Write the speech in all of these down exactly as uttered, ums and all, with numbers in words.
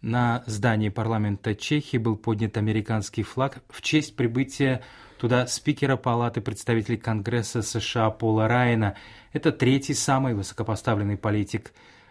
На здании парламента Чехии был поднят американский флаг в честь прибытия туда спикера Палаты представителей Конгресса США Пола Райана. Это третий самый высокопоставленный политик.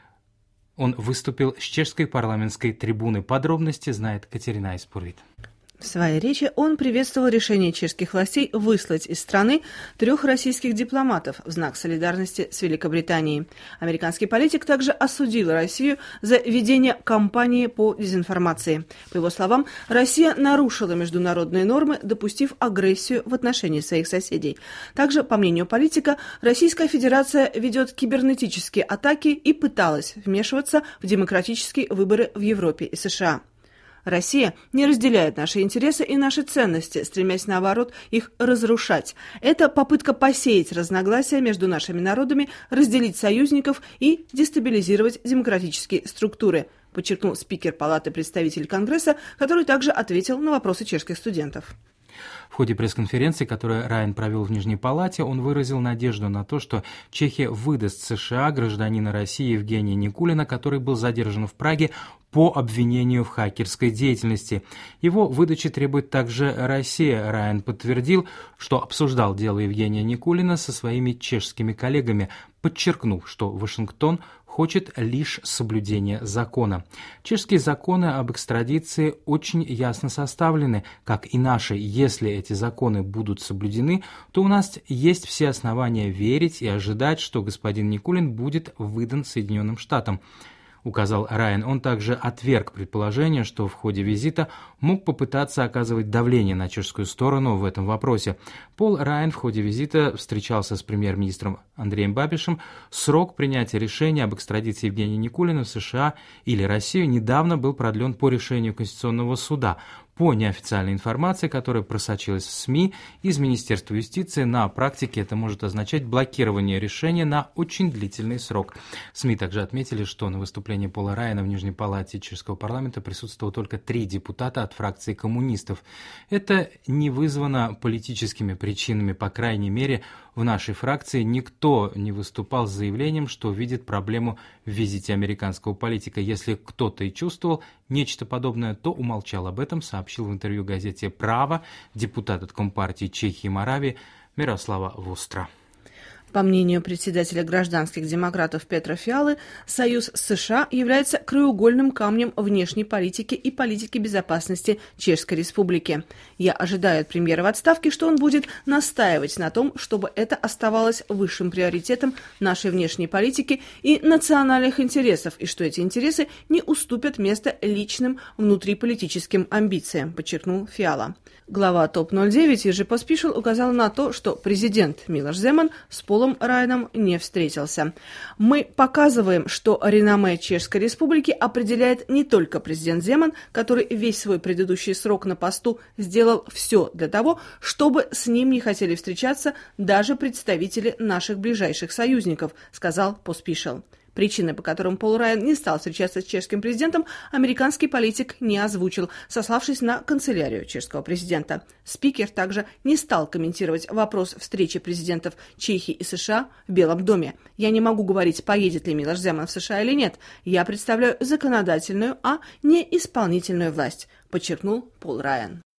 Он выступил с чешской парламентской трибуны. Подробности знает Катерина Айспурвит. В своей речи он приветствовал решение чешских властей выслать из страны трех российских дипломатов в знак солидарности с Великобританией. Американский политик также осудил Россию за ведение кампании по дезинформации. По его словам, Россия нарушила международные нормы, допустив агрессию в отношении своих соседей. Также, по мнению политика, Российская Федерация ведет кибернетические атаки и пыталась вмешиваться в демократические выборы в Европе и США. Россия не разделяет наши интересы и наши ценности, стремясь, наоборот, их разрушать. Это попытка посеять разногласия между нашими народами, разделить союзников и дестабилизировать демократические структуры, подчеркнул спикер Палаты представителей Конгресса, который также ответил на вопросы чешских студентов. В ходе пресс-конференции, которую Райан провел в Нижней Палате, он выразил надежду на то, что Чехия выдаст США гражданина России Евгения Никулина, который был задержан в Праге по обвинению в хакерской деятельности. Его выдачи требует также Россия. Райан подтвердил, что обсуждал дело Евгения Никулина со своими чешскими коллегами, подчеркнув, что Вашингтон хочет лишь соблюдения закона. Чешские законы об экстрадиции очень ясно составлены, как и наши. Если эти законы будут соблюдены, то у нас есть все основания верить и ожидать, что господин Никулин будет выдан Соединенным Штатам, указал Райан. Он также отверг предположение, что в ходе визита мог попытаться оказывать давление на чешскую сторону в этом вопросе. Пол Райан в ходе визита встречался с премьер-министром Андреем Бабишем. Срок принятия решения об экстрадиции Евгения Никулина в США или Россию недавно был продлен по решению Конституционного суда. По неофициальной информации, которая просочилась в СМИ из Министерства юстиции, на практике это может означать блокирование решения на очень длительный срок. СМИ также отметили, что на выступлении Пола Райана в Нижней Палате чешского парламента присутствовало только три депутата от фракции коммунистов. Это не вызвано политическими причинами, по крайней мере, в нашей фракции никто не выступал с заявлением, что видит проблему в визите американского политика. Если кто-то и чувствовал нечто подобное, то умолчал об этом, сообщил в интервью газете «Право» депутат от Компартии Чехии и Моравии Мирослава Востра. По мнению председателя гражданских демократов Петра Фиалы, союз с США является краеугольным камнем внешней политики и политики безопасности Чешской Республики. Я ожидаю от премьера в отставке, что он будет настаивать на том, чтобы это оставалось высшим приоритетом нашей внешней политики и национальных интересов, и что эти интересы не уступят место личным внутриполитическим амбициям, подчеркнул Фиала. Глава топ ноль девять Ежи Поспишил указал на то, что президент Милош Земан с Полом Райаном не встретился. Мы показываем, что реноме Чешской Республики определяет не только президент Земан, который весь свой предыдущий срок на посту сделал все для того, чтобы с ним не хотели встречаться даже представители наших ближайших союзников, сказал Поспишил. Причины, по которым Пол Райан не стал встречаться с чешским президентом, американский политик не озвучил, сославшись на канцелярию чешского президента. Спикер также не стал комментировать вопрос встречи президентов Чехии и США в Белом доме. «Я не могу говорить, поедет ли Милош Земан в США или нет. Я представляю законодательную, а не исполнительную власть», подчеркнул Пол Райан.